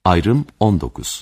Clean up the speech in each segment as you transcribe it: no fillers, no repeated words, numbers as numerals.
Ayrım 19.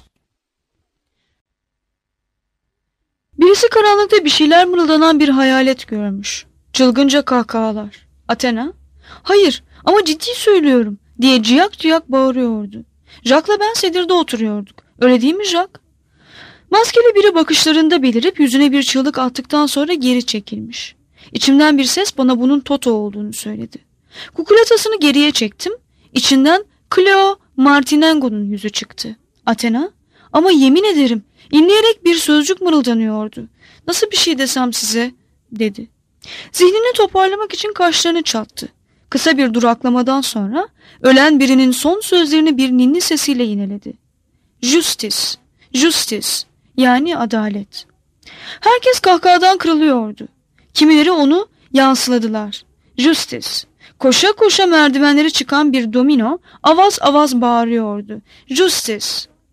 Birisi karanlıkta bir şeyler mırıldanan bir hayalet görmüş. Çılgınca kahkahalar. Athena, "Hayır ama ciddi söylüyorum," diye ciyak ciyak bağırıyordu. Jack'la ben sedirde oturuyorduk. Öyle değil mi Jack? Maskeli biri bakışlarında belirip yüzüne bir çığlık attıktan sonra geri çekilmiş. İçimden bir ses bana bunun Toto olduğunu söyledi. Kukulatasını geriye çektim. İçinden Cleo Martinengo'nun yüzü çıktı. Athena, "Ama yemin ederim," inleyerek bir sözcük mırıldanıyordu. "Nasıl bir şey desem size," dedi. Zihnini toparlamak için kaşlarını çattı. Kısa bir duraklamadan sonra ölen birinin son sözlerini bir ninni sesiyle yineledi. "Justice, justice," yani adalet. Herkes kahkahadan kırılıyordu. Kimileri onu yansıladılar. Justice. Koşa koşa merdivenleri çıkan bir domino avaz avaz bağırıyordu. Justice.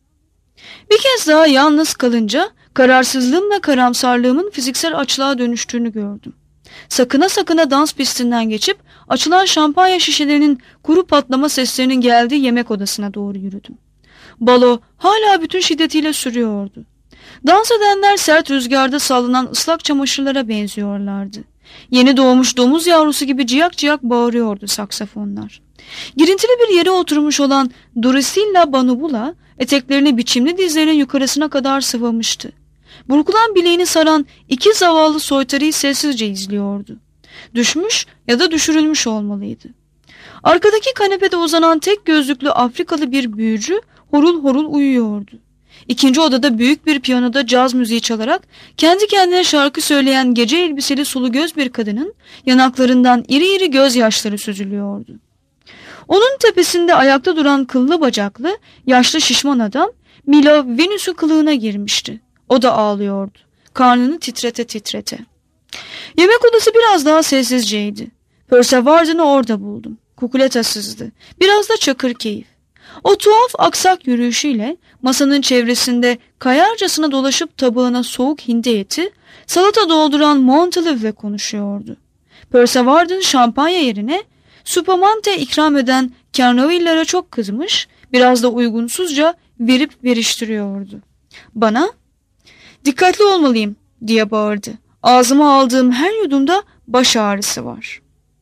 Bir kez daha yalnız kalınca kararsızlığımla karamsarlığımın fiziksel açlığa dönüştüğünü gördüm. Sakına sakına dans pistinden geçip açılan şampanya şişelerinin kuru patlama seslerinin geldiği yemek odasına doğru yürüdüm. Balo hala bütün şiddetiyle sürüyordu. Dans edenler sert rüzgarda sallanan ıslak çamaşırlara benziyorlardı. Yeni doğmuş domuz yavrusu gibi ciyak ciyak bağırıyordu saksafonlar. Girintili bir yere oturmuş olan Drusilla Banubula eteklerini biçimli dizlerinin yukarısına kadar sıvamıştı. Burkulan bileğini saran iki zavallı soytarıyı sessizce izliyordu. Düşmüş ya da düşürülmüş olmalıydı. Arkadaki kanepede uzanan tek gözlüklü Afrikalı bir büyücü horul horul uyuyordu. İkinci odada büyük bir piyanoda caz müziği çalarak kendi kendine şarkı söyleyen gece elbiseli sulu göz bir kadının yanaklarından iri iri gözyaşları süzülüyordu. Onun tepesinde ayakta duran kıllı bacaklı yaşlı şişman adam Milo Venüs'ün kılığına girmişti. O da ağlıyordu. Karnını titrete titrete. Yemek odası biraz daha sessizceydi. Perseverden'i orada buldum. Kukulatasızdı. Biraz da çakır keyif. O tuhaf aksak yürüyüşüyle masanın çevresinde kayarcasına dolaşıp tabağına soğuk hindi eti, salata dolduran Montalive'le konuşuyordu. Perseverden şampanya yerine supamante ikram eden Carnavilla'ya çok kızmış, biraz da uygunsuzca verip veriştiriyordu. Bana, "Dikkatli olmalıyım," diye bağırdı. "Ağzıma aldığım her yudumda baş ağrısı var."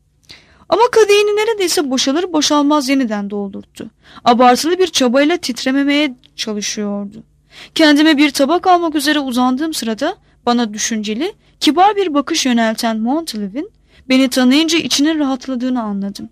Ama kadehini neredeyse boşalır boşalmaz yeniden doldurttu. Abartılı bir çabayla titrememeye çalışıyordu. Kendime bir tabak almak üzere uzandığım sırada bana düşünceli, kibar bir bakış yönelten Montalive'in beni tanıyınca içinin rahatladığını anladım.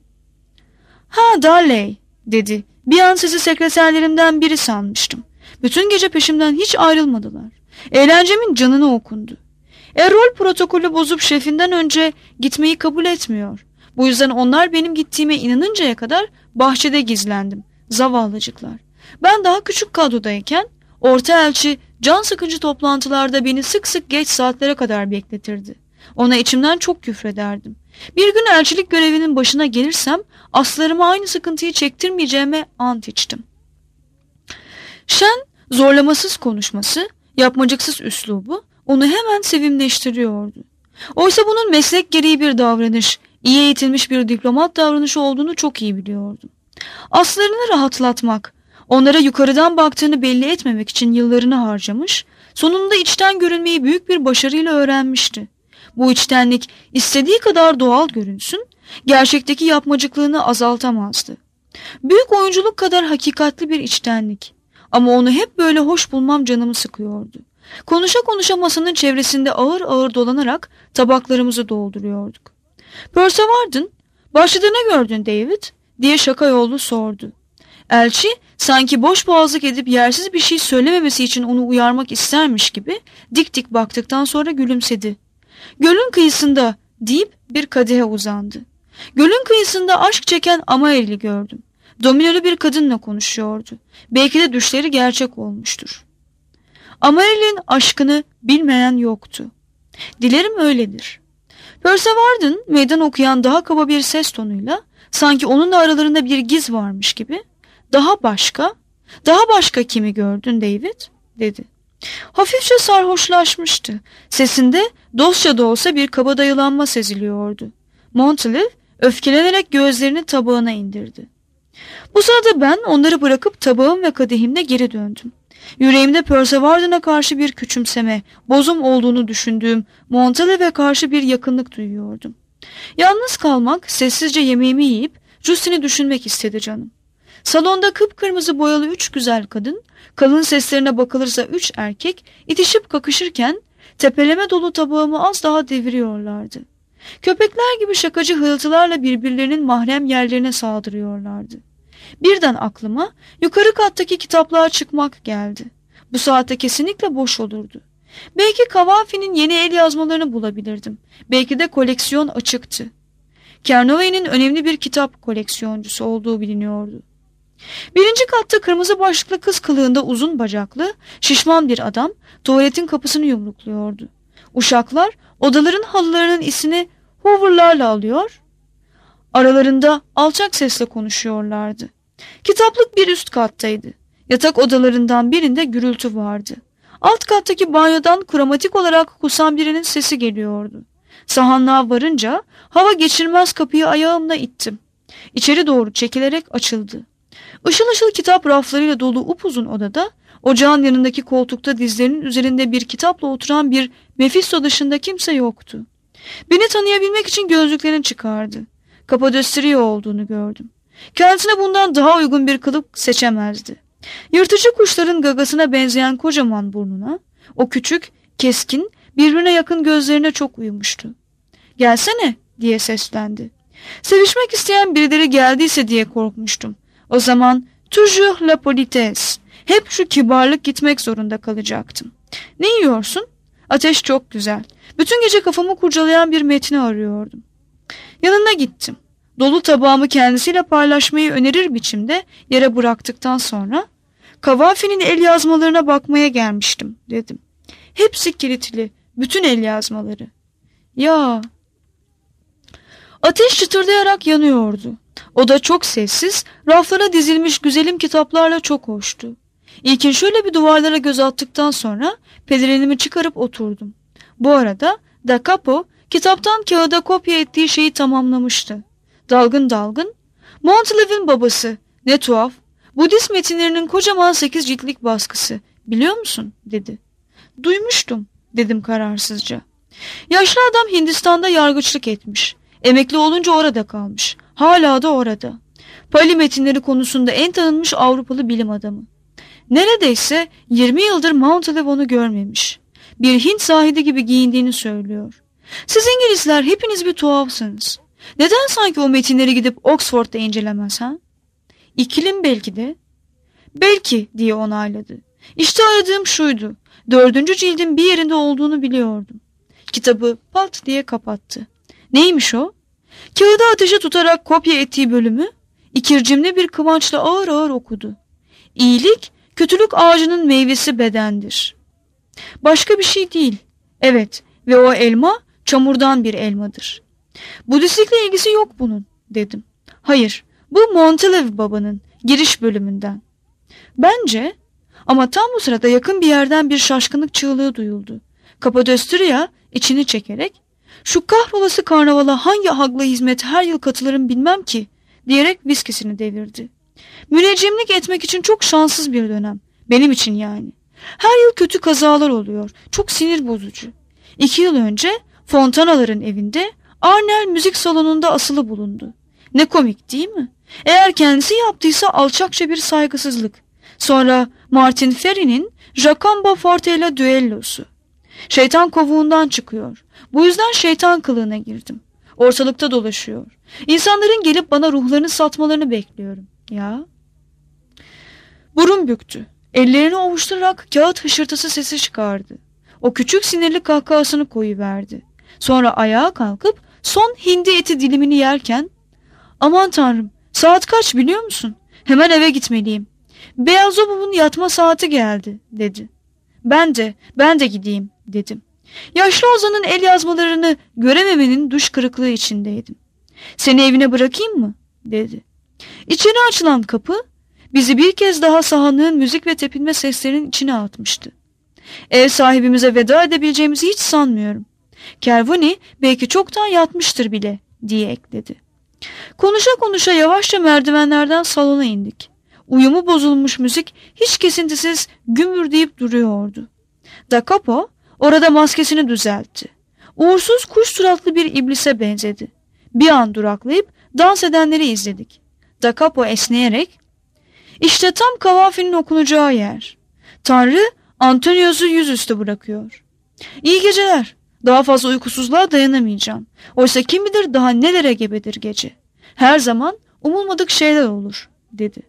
"Ha Darley," dedi. "Bir an sizi sekreterlerimden biri sanmıştım. Bütün gece peşimden hiç ayrılmadılar. Eğlencemin canını okundu. Rol protokolü bozup şefinden önce gitmeyi kabul etmiyor. Bu yüzden onlar benim gittiğime inanıncaya kadar bahçede gizlendim. Zavallıcıklar. Ben daha küçük kadrodayken orta elçi can sıkıcı toplantılarda beni sık sık geç saatlere kadar bekletirdi. Ona içimden çok küfrederdim. Bir gün elçilik görevinin başına gelirsem aslarıma aynı sıkıntıyı çektirmeyeceğime ant içtim." Şen, zorlamasız konuşması, yapmacıksız üslubu onu hemen sevimleştiriyordu. Oysa bunun meslek gereği bir davranış, iyi eğitilmiş bir diplomat davranışı olduğunu çok iyi biliyordum. Aslarını rahatlatmak, onlara yukarıdan baktığını belli etmemek için yıllarını harcamış, sonunda içten görünmeyi büyük bir başarıyla öğrenmişti. Bu içtenlik istediği kadar doğal görünsün, gerçekteki yapmacıklığını azaltamazdı. Büyük oyunculuk kadar hakikatli bir içtenlik. Ama onu hep böyle hoş bulmam canımı sıkıyordu. Konuşa konuşa masanın çevresinde ağır ağır dolanarak tabaklarımızı dolduruyorduk. Perseverden, "Başladı ne gördün David?" diye şaka yollu sordu. Elçi sanki boş boğazlık edip yersiz bir şey söylememesi için onu uyarmak istermiş gibi dik dik baktıktan sonra gülümsedi. "Gölün kıyısında," deyip bir kadehe uzandı. "Gölün kıyısında aşk çeken Amael'i gördüm. Dominolu bir kadınla konuşuyordu. Belki de düşleri gerçek olmuştur. Amael'in aşkını bilmeyen yoktu. Dilerim öyledir." Perseverden meydan okuyan daha kaba bir ses tonuyla, sanki onunla aralarında bir giz varmış gibi, daha başka kimi gördün David?" dedi. Hafifçe sarhoşlaşmıştı. Sesinde dostça da olsa bir kabadayılanma seziliyordu. Montalive öfkelenerek gözlerini tabağına indirdi. Bu sırada ben onları bırakıp tabağım ve kadehimle geri döndüm. Yüreğimde Persevarden'a karşı bir küçümseme, bozum olduğunu düşündüğüm Montalve'e karşı bir yakınlık duyuyordum. Yalnız kalmak, sessizce yemeğimi yiyip Justin'i düşünmek istedi canım. Salonda kıpkırmızı boyalı 3 güzel kadın, kalın seslerine bakılırsa 3 erkek itişip kakışırken tepeleme dolu tabağımı az daha deviriyorlardı. Köpekler gibi şakacı hırıltılarla birbirlerinin mahrem yerlerine saldırıyorlardı. Birden aklıma yukarı kattaki kitaplığa çıkmak geldi. Bu saatte kesinlikle boş olurdu. Belki Kavafi'nin yeni el yazmalarını bulabilirdim. Belki de koleksiyon açıktı. Kernove'nin önemli bir kitap koleksiyoncusu olduğu biliniyordu. Birinci katta kırmızı başlıklı kız kılığında uzun bacaklı, şişman bir adam tuvaletin kapısını yumrukluyordu. Uşaklar odaların halılarının isini hooverlarla alıyor, aralarında alçak sesle konuşuyorlardı. Kitaplık bir üst kattaydı. Yatak odalarından birinde gürültü vardı. Alt kattaki banyodan kromatik olarak kusan birinin sesi geliyordu. Sahanlığa varınca hava geçirmez kapıyı ayağımla ittim. İçeri doğru çekilerek açıldı. Işıl ışıl kitap raflarıyla dolu upuzun odada, ocağın yanındaki koltukta dizlerinin üzerinde bir kitapla oturan bir Mephisto dışında kimse yoktu. Beni tanıyabilmek için gözlüklerini çıkardı. Kapadöstrio olduğunu gördüm. Kendisine bundan daha uygun bir kılık seçemezdi. Yırtıcı kuşların gagasına benzeyen kocaman burnuna, o küçük, keskin, birbirine yakın gözlerine çok uyumuştu. "Gelsene," diye seslendi. Sevişmek isteyen birileri geldiyse diye korkmuştum. O zaman toujours la politesse, hep şu kibarlık gitmek zorunda kalacaktım. "Ne yiyorsun?" "Ateş çok güzel." Bütün gece kafamı kurcalayan bir metni arıyordum. Yanına gittim. Dolu tabağımı kendisiyle paylaşmayı önerir biçimde yere bıraktıktan sonra "Kavafi'nin el yazmalarına bakmaya gelmiştim," dedim. "Hepsi kilitli, bütün el yazmaları." "Ya." Ateş çıtırdayarak yanıyordu. Oda çok sessiz, raflara dizilmiş güzelim kitaplarla çok hoştu. İlkin şöyle bir duvarlara göz attıktan sonra pelerinimi çıkarıp oturdum. Bu arada Da Capo kitaptan kağıda kopya ettiği şeyi tamamlamıştı. Dalgın dalgın, "Montalve'in babası, ne tuhaf, Budist metinlerinin kocaman 8 ciltlik baskısı, biliyor musun?" dedi. "Duymuştum," dedim kararsızca. Yaşlı adam Hindistan'da yargıçlık etmiş. Emekli olunca orada kalmış. Hala da orada. Pali metinleri konusunda en tanınmış Avrupalı bilim adamı. Neredeyse 20 yıldır Montalve onu görmemiş. Bir Hint zahidi gibi giyindiğini söylüyor. "Siz İngilizler hepiniz bir tuhafsınız. Neden sanki o metinleri gidip Oxford'da incelemez ha?" "İkilim belki de." "Belki," diye onayladı. "İşte aradığım şuydu. 4. cildin bir yerinde olduğunu biliyordum." Kitabı pat diye kapattı. Neymiş o? Kağıdı ateşe tutarak kopya ettiği bölümü ikircimli bir kıvançla ağır ağır okudu. "İyilik, kötülük ağacının meyvesi bedendir." Başka bir şey değil. Evet, ve o elma çamurdan bir elmadır. "Budistlikle ilgisi yok bunun," dedim. "Hayır, bu Montalve babanın giriş bölümünden." "Bence," ama tam bu sırada yakın bir yerden bir şaşkınlık çığlığı duyuldu. Kapadöstria içini çekerek, "Şu kahrolası karnavala hangi hakla hizmet her yıl katılırım bilmem ki," diyerek viskisini devirdi. "Müneccimlik etmek için çok şanssız bir dönem. Benim için yani. Her yıl kötü kazalar oluyor. Çok sinir bozucu. 2 yıl önce Fontanaların evinde Arnel müzik salonunda asılı bulundu. Ne komik değil mi? Eğer kendisi yaptıysa alçakça bir saygısızlık. Sonra Martin Ferry'nin Jacamba Forte ile düellosu. Şeytan kovuğundan çıkıyor. Bu yüzden şeytan kılığına girdim. Ortalıkta dolaşıyor. İnsanların gelip bana ruhlarını satmalarını bekliyorum." "Ya?" Burun büktü. Ellerini ovuşturarak kağıt hışırtısı sesi çıkardı. O küçük sinirli kahkahasını koyuverdi. Sonra ayağa kalkıp son hindi eti dilimini yerken, "Aman tanrım, saat kaç biliyor musun? Hemen eve gitmeliyim. Beelzebub'un yatma saati geldi," dedi. Ben de gideyim," dedim. Yaşlı Ozan'ın el yazmalarını görememenin duş kırıklığı içindeydim. "Seni evine bırakayım mı?" dedi. İçeri açılan kapı bizi bir kez daha sahanlığın müzik ve tepinme seslerinin içine atmıştı. "Ev sahibimize veda edebileceğimizi hiç sanmıyorum. Kervani belki çoktan yatmıştır bile," diye ekledi. Konuşa konuşa yavaşça merdivenlerden salona indik. Uyumu bozulmuş müzik hiç kesintisiz gümbürdeyip duruyordu. Da Capo orada maskesini düzeltti. Uğursuz kuş suratlı bir iblise benzedi. Bir an duraklayıp dans edenleri izledik. Da Capo esneyerek, "İşte tam kavafinin okunacağı yer. Tanrı Antonios'u yüzüstü bırakıyor. İyi geceler. Daha fazla uykusuzluğa dayanamayacağım. Oysa kim bilir daha nelere gebedir gece. Her zaman umulmadık şeyler olur," dedi.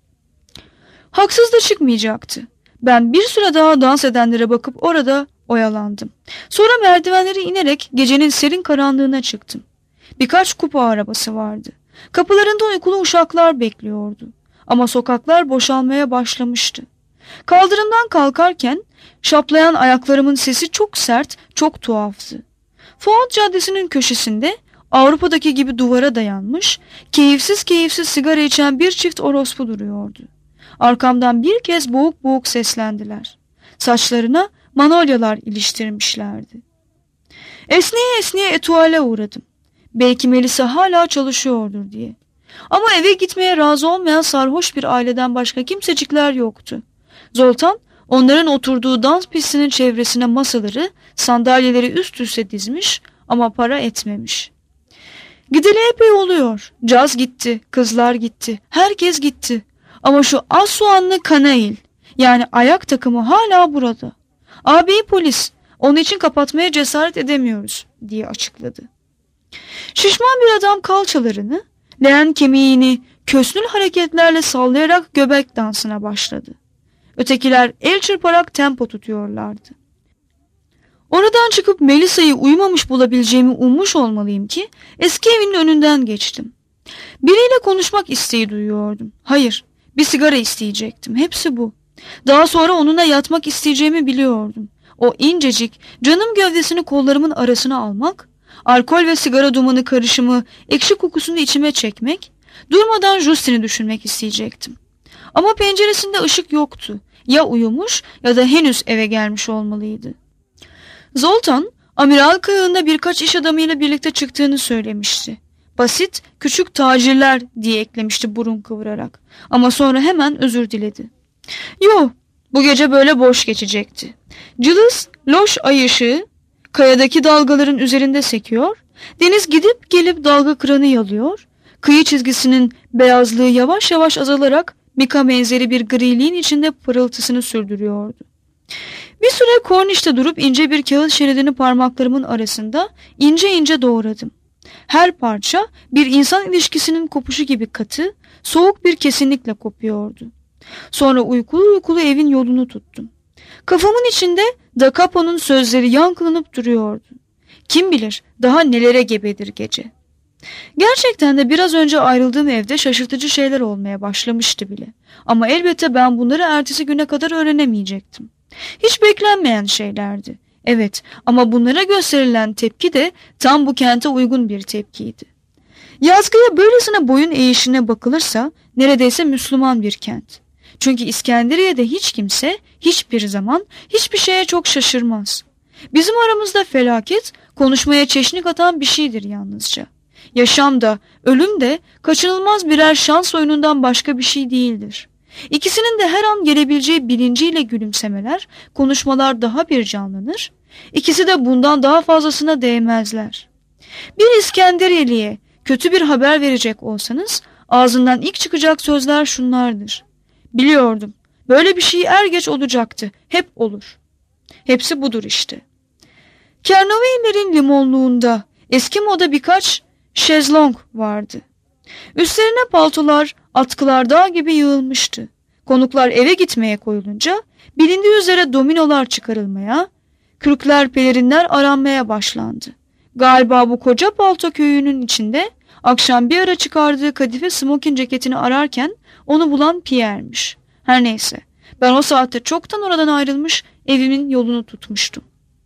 Haksız da çıkmayacaktı. Ben bir süre daha dans edenlere bakıp orada oyalandım. Sonra merdivenleri inerek gecenin serin karanlığına çıktım. Birkaç kupa arabası vardı. Kapılarında uykulu uşaklar bekliyordu. Ama sokaklar boşalmaya başlamıştı. Kaldırımdan kalkarken şaplayan ayaklarımın sesi çok sert, çok tuhaftı. Fuat Caddesi'nin köşesinde Avrupa'daki gibi duvara dayanmış, keyifsiz keyifsiz sigara içen bir çift orospu duruyordu. Arkamdan bir kez boğuk boğuk seslendiler. Saçlarına manolyalar iliştirmişlerdi. Esneye esneye etuvale uğradım. Belki Melisa hala çalışıyordur diye. Ama eve gitmeye razı olmayan sarhoş bir aileden başka kimsecikler yoktu. Zoltan onların oturduğu dans pistinin çevresine masaları, sandalyeleri üst üste dizmiş ama para etmemiş. Gideli epey oluyor. Caz gitti, kızlar gitti, herkes gitti. Ama şu az soğanlı Kanail, yani ayak takımı hala burada. Ağabey polis, onun için kapatmaya cesaret edemiyoruz diye açıkladı. Şişman bir adam kalçalarını, leğen kemiğini kösnül hareketlerle sallayarak göbek dansına başladı. Ötekiler el çırparak tempo tutuyorlardı. Oradan çıkıp Melisa'yı uyumamış bulabileceğimi ummuş olmalıyım ki eski evinin önünden geçtim. Biriyle konuşmak isteği duyuyordum. Hayır, bir sigara isteyecektim. Hepsi bu. Daha sonra onunla yatmak isteyeceğimi biliyordum. O incecik, canım gövdesini kollarımın arasına almak, alkol ve sigara dumanı karışımı ekşi kokusunu içime çekmek, durmadan Justin'i düşünmek isteyecektim. Ama penceresinde ışık yoktu. Ya uyumuş ya da henüz eve gelmiş olmalıydı. Zoltan, amiral kayığında birkaç iş adamıyla birlikte çıktığını söylemişti. Basit, küçük tacirler diye eklemişti burun kıvırarak. Ama sonra hemen özür diledi. Yo, bu gece böyle boş geçecekti. Cılız, loş ay ışığı, kayadaki dalgaların üzerinde sekiyor, deniz gidip gelip dalga kıranı yalıyor, kıyı çizgisinin beyazlığı yavaş yavaş azalarak Mika benzeri bir griliğin içinde pırıltısını sürdürüyordu. Bir süre kornişte durup ince bir kağıt şeridini parmaklarımın arasında ince ince doğradım. Her parça bir insan ilişkisinin kopuşu gibi katı, soğuk bir kesinlikle kopuyordu. Sonra uykulu uykulu evin yolunu tuttum. Kafamın içinde Da Capo'nun sözleri yankılanıp duruyordu. Kim bilir daha nelere gebedir gece. Gerçekten de biraz önce ayrıldığım evde şaşırtıcı şeyler olmaya başlamıştı bile. Ama elbette ben bunları ertesi güne kadar öğrenemeyecektim. Hiç beklenmeyen şeylerdi. Evet, ama bunlara gösterilen tepki de tam bu kente uygun bir tepkiydi. Yazgıya böylesine boyun eğişine bakılırsa neredeyse Müslüman bir kent. Çünkü İskenderiye'de hiç kimse hiçbir zaman hiçbir şeye çok şaşırmaz. Bizim aramızda felaket konuşmaya çeşnik atan bir şeydir yalnızca. Yaşam da ölüm de kaçınılmaz birer şans oyunundan başka bir şey değildir. İkisinin de her an gelebileceği bilinciyle gülümsemeler, konuşmalar daha bir canlanır. İkisi de bundan daha fazlasına değmezler. Bir İskenderiyeli'ye kötü bir haber verecek olsanız ağzından ilk çıkacak sözler şunlardır. Biliyordum. Böyle bir şey er geç olacaktı. Hep olur. Hepsi budur işte. Kernoveylerin limonluğunda eski moda birkaç şezlong vardı. Üstlerine paltolar, atkılar dağ gibi yığılmıştı. Konuklar eve gitmeye koyulunca bilindiği üzere dominolar çıkarılmaya, kürkler, pelerinler aranmaya başlandı. Galiba bu koca palto köyünün içinde akşam bir ara çıkardığı kadife smokin ceketini ararken onu bulan Pierre'miş. Her neyse, ben o saatte çoktan oradan ayrılmış evimin yolunu tutmuştum.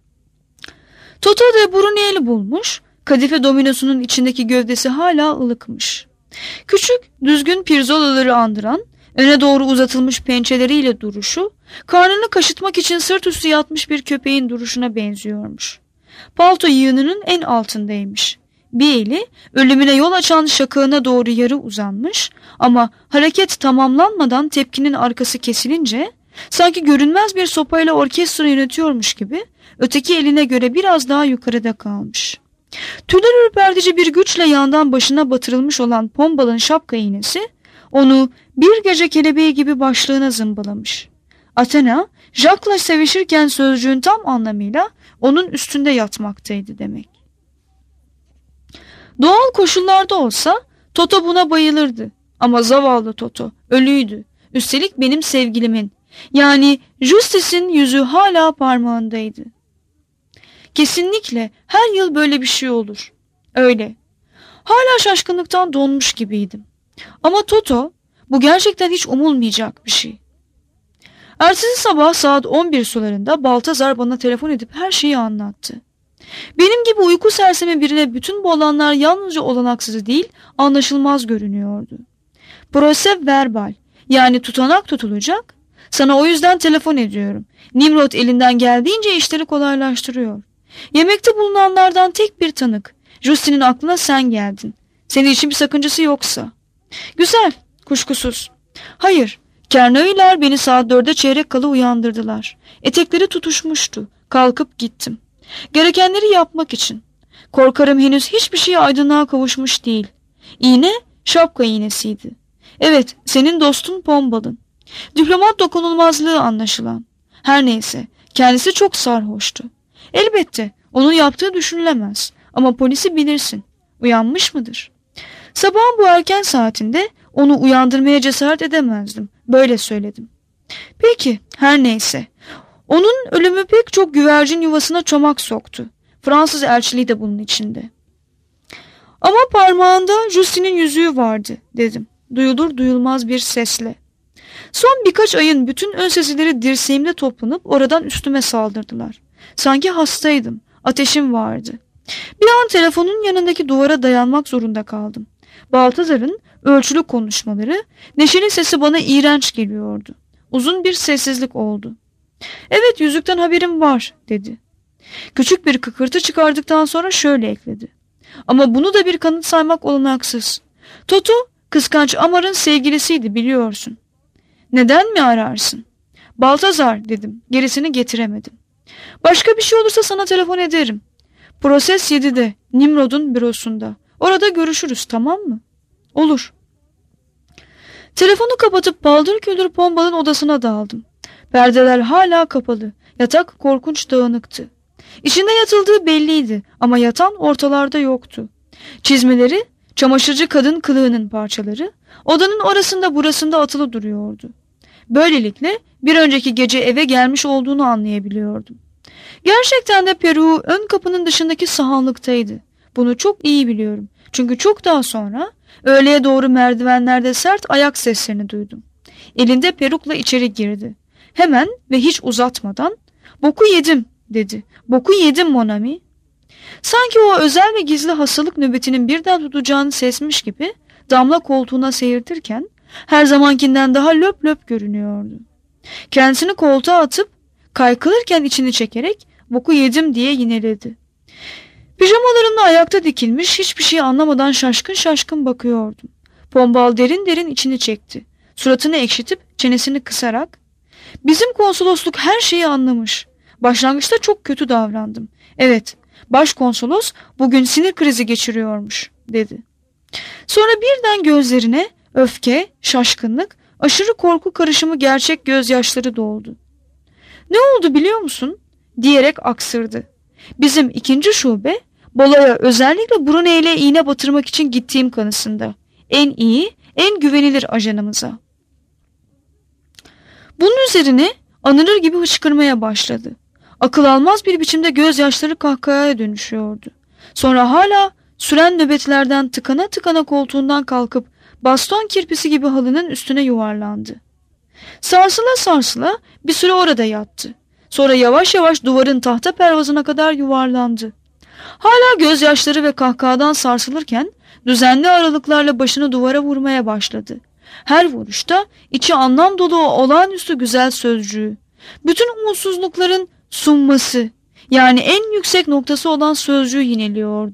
Toto de Brunel'i bulmuş, kadife dominosunun içindeki gövdesi hala ılıkmış. Küçük, düzgün pirzolaları andıran, öne doğru uzatılmış pençeleriyle duruşu, karnını kaşıtmak için sırt üstü yatmış bir köpeğin duruşuna benziyormuş. Palto yığınının en altındaymış. Bir eli ölümüne yol açan şakağına doğru yarı uzanmış ama hareket tamamlanmadan tepkinin arkası kesilince sanki görünmez bir sopayla orkestra yönetiyormuş gibi öteki eline göre biraz daha yukarıda kalmış. Tüyler ürpertici bir güçle yandan başına batırılmış olan Pombal'ın şapka iğnesi onu bir gece kelebeği gibi başlığına zımbalamış. Athena, Jacques'la sevişirken sözcüğün tam anlamıyla onun üstünde yatmaktaydı demek. Doğal koşullarda olsa Toto buna bayılırdı. Ama zavallı Toto ölüydü. Üstelik benim sevgilimin, yani Justice'in yüzü hala parmağındaydı. Kesinlikle her yıl böyle bir şey olur. Öyle. Hala şaşkınlıktan donmuş gibiydim. Ama Toto, bu gerçekten hiç umulmayacak bir şey. Ertesi sabah saat 11 sularında Baltazar bana telefon edip her şeyi anlattı. Benim gibi uyku sersemi birine bütün bu olanlar yalnızca olanaksız değil, anlaşılmaz görünüyordu. Prose verbal, yani tutanak tutulacak. Sana o yüzden telefon ediyorum. Nimrod elinden geldiğince işleri kolaylaştırıyor. Yemekte bulunanlardan tek bir tanık. Justin'in aklına sen geldin. Senin için bir sakıncası yoksa. Güzel, kuşkusuz. Hayır, Kernöyler beni saat 4'e çeyrek kala uyandırdılar. Etekleri tutuşmuştu. Kalkıp gittim. Gerekenleri yapmak için. Korkarım henüz hiçbir şey aydınlığa kavuşmuş değil. İğne, şapka iğnesiydi. Evet, senin dostun Pombal'ın. Diplomat dokunulmazlığı anlaşılan. Her neyse, kendisi çok sarhoştu. Elbette, onun yaptığı düşünülemez. Ama polisi bilirsin. Uyanmış mıdır? Sabahın bu erken saatinde onu uyandırmaya cesaret edemezdim. Böyle söyledim. Peki, her neyse. Onun ölümü pek çok güvercin yuvasına çomak soktu. Fransız elçiliği de bunun içinde. Ama parmağında Justin'in yüzüğü vardı, dedim. Duyulur duyulmaz bir sesle. Son birkaç ayın bütün ön sesileri dirseğimde toplanıp oradan üstüme saldırdılar. Sanki hastaydım. Ateşim vardı. Bir an telefonun yanındaki duvara dayanmak zorunda kaldım. Baltazar'ın ölçülü konuşmaları, neşeli sesi bana iğrenç geliyordu. Uzun bir sessizlik oldu. Evet, yüzükten haberim var, dedi. Küçük bir kıkırtı çıkardıktan sonra şöyle ekledi. Ama bunu da bir kanıt saymak olanaksız. Toto, kıskanç Amar'ın sevgilisiydi, biliyorsun. Neden mi ararsın? Baltazar, dedim. Gerisini getiremedim. Başka bir şey olursa sana telefon ederim. Proses 7'de, Nimrod'un bürosunda. Orada görüşürüz, tamam mı? Olur. Telefonu kapatıp paldır küldür Pombal'ın odasına daldım. Perdeler hala kapalı. Yatak korkunç dağınıktı. İçinde yatıldığı belliydi ama yatan ortalarda yoktu. Çizmeleri, çamaşırcı kadın kılığının parçaları, odanın orasında burasında atılı duruyordu. Böylelikle bir önceki gece eve gelmiş olduğunu anlayabiliyordum. Gerçekten de peruğu ön kapının dışındaki sahanlıktaydı. Bunu çok iyi biliyorum. Çünkü çok daha sonra öğleye doğru merdivenlerde sert ayak seslerini duydum. Elinde perukla içeri girdi. Hemen ve hiç uzatmadan "Boku yedim," dedi. "Boku yedim Monami." Sanki o özel ve gizli hastalık nöbetinin birden tutacağını sezmiş gibi damla koltuğuna seyirtirken her zamankinden daha löp löp görünüyordu. Kendisini koltuğa atıp kaykılırken içini çekerek "Boku yedim," diye yineledi. Pijamalarımla ayakta dikilmiş, hiçbir şey anlamadan şaşkın şaşkın bakıyordum. Pombal derin derin içini çekti. Suratını ekşitip çenesini kısarak "Bizim konsolosluk her şeyi anlamış. Başlangıçta çok kötü davrandım. Evet, başkonsolos bugün sinir krizi geçiriyormuş," dedi. Sonra birden gözlerine öfke, şaşkınlık, aşırı korku karışımı gerçek gözyaşları doldu. "Ne oldu biliyor musun?" diyerek aksırdı. "Bizim 2. şube Bolo'ya özellikle Brunei'yle iğne batırmak için gittiğim kanısında. En iyi, en güvenilir ajanımıza." Bunun üzerine anırır gibi hıçkırmaya başladı. Akıl almaz bir biçimde gözyaşları kahkahaya dönüşüyordu. Sonra hala süren nöbetlerden tıkana tıkana koltuğundan kalkıp baston kirpisi gibi halının üstüne yuvarlandı. Sarsıla sarsıla bir süre orada yattı. Sonra yavaş yavaş duvarın tahta pervazına kadar yuvarlandı. Hala gözyaşları ve kahkahadan sarsılırken düzenli aralıklarla başını duvara vurmaya başladı. Her vuruşta içi anlam dolu o olağanüstü güzel sözcüğü, bütün umutsuzlukların sunması, yani en yüksek noktası olan sözcüğü yineliyordu.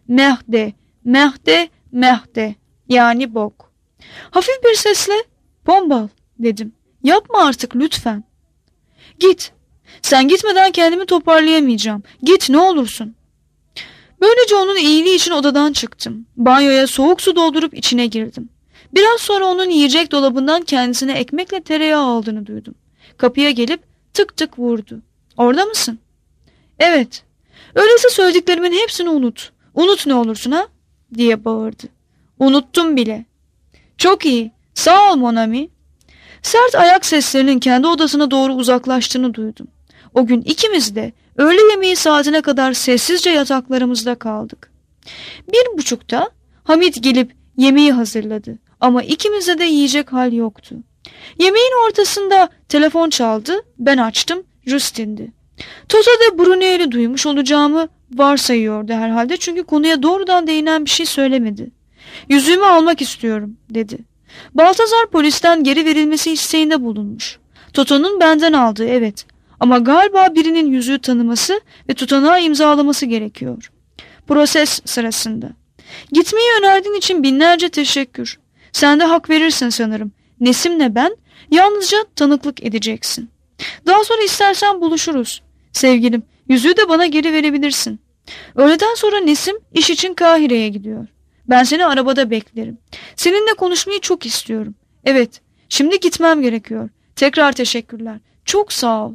Mehde, mehde, mehde. Yani bok. Hafif bir sesle Pombal dedim. Yapma artık lütfen. Git. Sen gitmeden kendimi toparlayamayacağım. Git ne olursun. Böylece onun iyiliği için odadan çıktım. Banyoya soğuk su doldurup içine girdim. Biraz sonra onun yiyecek dolabından kendisine ekmekle tereyağı aldığını duydum. Kapıya gelip tık tık vurdu. Orada mısın? Evet. Öyleyse söylediklerimin hepsini unut. Unut ne olursun ha? Diye bağırdı. Unuttum bile. Çok iyi. Sağ ol Monami. Sert ayak seslerinin kendi odasına doğru uzaklaştığını duydum. O gün ikimiz de öğle yemeği saatine kadar sessizce yataklarımızda kaldık. 1:30'da Hamit gelip yemeği hazırladı ama ikimizde de yiyecek hal yoktu. Yemeğin ortasında telefon çaldı, ben açtım, Justin'di. Toto de Brunel'i duymuş olacağımı varsayıyordu herhalde çünkü konuya doğrudan değinen bir şey söylemedi. Yüzüğümü almak istiyorum dedi. Baltazar polisten geri verilmesi isteğinde bulunmuş. Toto'nun benden aldığı evet ama galiba birinin yüzüğü tanıması ve tutanağı imzalaması gerekiyor. Proses sırasında. Gitmeyi önerdiğin için binlerce teşekkür. Sen de hak verirsin sanırım. Nesim'le ben yalnızca tanıklık edeceksin. Daha sonra istersen buluşuruz. Sevgilim, yüzüğü de bana geri verebilirsin. Öğleden sonra Nesim iş için Kahire'ye gidiyor. Ben seni arabada beklerim. Seninle konuşmayı çok istiyorum. Evet, şimdi gitmem gerekiyor. Tekrar teşekkürler. Çok sağ ol.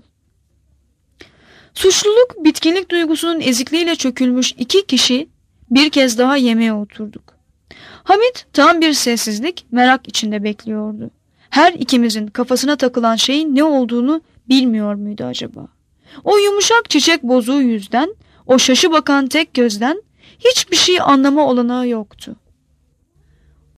Suçluluk, bitkinlik duygusunun ezikliğiyle çökülmüş iki kişi bir kez daha yemeğe oturduk. Hamit tam bir sessizlik, merak içinde bekliyordu. Her ikimizin kafasına takılan şeyin ne olduğunu bilmiyor muydu acaba? O yumuşak çiçek bozuğu yüzden, o şaşı bakan tek gözden hiçbir şey anlama olanağı yoktu.